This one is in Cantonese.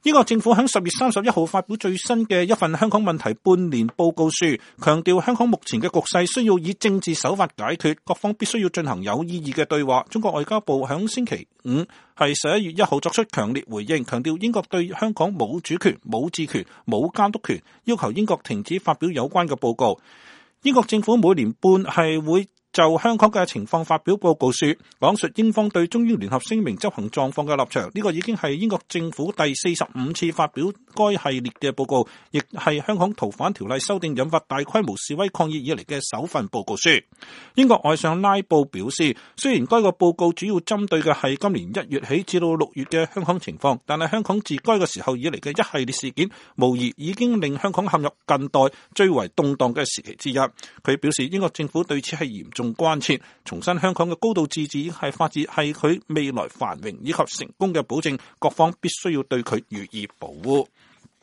英國政府喺10月31號發表最新嘅一份香港問題半年報告書，強調香港目前嘅局勢需要以政治手法解決，各方必須要進行有意義嘅對話。中國外交部喺星期五係11月1號作出強烈回應，強調英國對香港冇主權、冇治權、冇監督權，要求英國停止發表有關嘅報告。英國政府每年半係會就香港嘅情況發表報告書，講述英方對中英聯合聲明執行狀況嘅立場。呢個已經係英國政府第45次發表該系列嘅報告，亦係香港逃犯條例修訂引發大規模示威抗議以嚟嘅首份報告書。英國外相拉布表示，雖然該個報告主要針對嘅係今年1月起至到6月嘅香港情況，但係香港自該個時候以嚟嘅一系列事件，無疑已經令香港陷入近代最為動盪嘅時期之一。佢表示，英國政府對此係嚴重關切，重申香港嘅高度自治係法治，係佢未來繁榮以及成功嘅保證，各方必須要對佢予以保護。